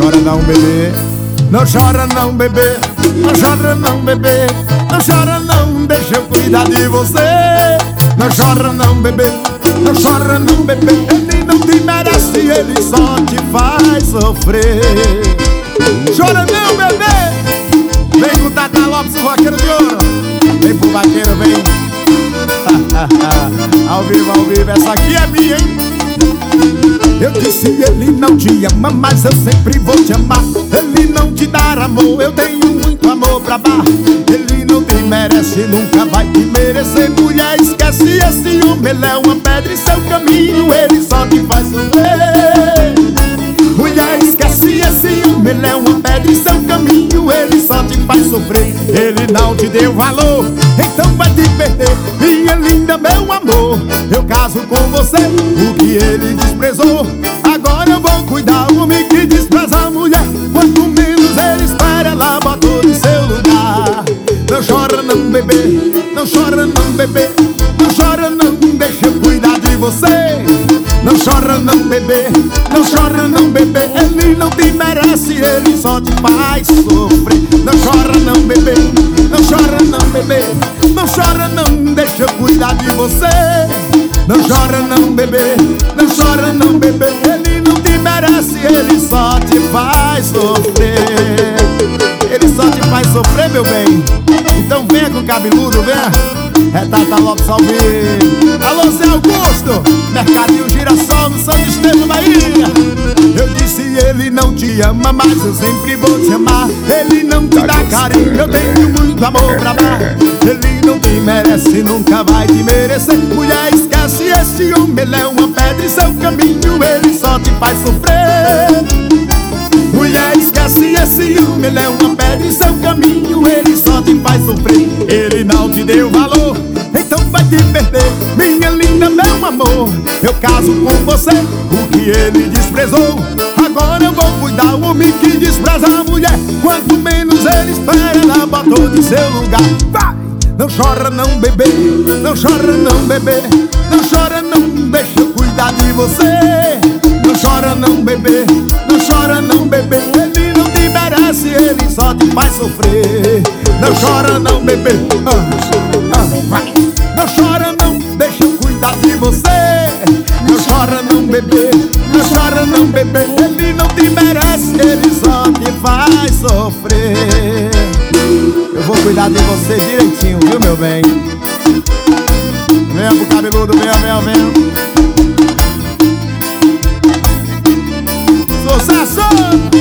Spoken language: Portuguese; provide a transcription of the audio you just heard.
chora não, bebê. Não chora não, bebê. Não chora não, bebê. Não chora não, deixa eu cuidar de você. Não chora não, bebê. Não chora não, bebê. Ele não te merece, ele só te faz sofrer. Chora não, bebê. Vem com o Tata Lopes, o vaqueiro de ouro. Vem pro vaqueiro, vem. Ao vivo, essa aqui é minha, hein? Eu disse ele não te ama, mas eu sempre vou te amar. Ele não te dar amor, eu tenho muito amor pra dar. Ele não te merece, nunca vai te merecer. Mulher, esquece esse homem, ele é uma pedra em seu caminho, ele só te faz sofrer. Mulher, esquece esse homem, ele é uma pedra em seu caminho, ele só te faz sofrer. Ele não te deu valor, então vai te perder. Minha linda, meu amor, eu caso com você. O que ele desprezou, agora eu vou cuidar. O homem que despreza a mulher, quanto menos ele espera, ela botou no seu lugar. Não chora não, bebê. Não chora não, bebê. Não chora não, deixa eu cuidar de você. Não chora não, bebê. Não chora não, bebê. Ele não te merece, ele só te faz sofrer. Não chora não, bebê. Não chora não, bebê. Não chora não, deixa eu cuidar de você. Não chora não, bebê. Não chora não, bebê. Ele não te merece, ele só te faz sofrer. Ele só te faz sofrer, meu bem. Então venha com o cabeludo, venha. É Tata Lopes ao vivo. Alô, Zé Augusto, Mercadinho Girassol no Santo Estevão, Bahia. Eu disse ele não te ama, mas eu sempre vou te amar. Ele não te dá carinho, eu tenho muito amor pra dar. Ele não te merece, nunca vai te merecer. Mulher, esquece esse homem, ele é uma pedra em seu caminho, ele só te faz sofrer. Mulher, esquece esse homem, ele é uma pedra em seu caminho, ele só te faz sofrer. Ele não te deu valor, então vai te perder. Minha linda, meu amor, eu caso com você. O que ele desprezou, agora eu vou cuidar. O homem que despreza a mulher, quanto menos ele espera, ela botou de seu lugar. Vai! Não chora não, bebê. Não chora não, bebê. Não chora não, deixa eu cuidar de você. Não chora não, bebê. Não chora não, bebê. Ele não te merece, ele só te faz sofrer. Não chora não, bebê. Vai. Não chora não, deixa eu cuidar de você. Não chora não, bebê. Não chora não, bebê. Ele não te merece, ele só te faz sofrer. Eu vou cuidar de você direitinho, viu, meu bem? Venha pro cabeludo, venha. Sucesso!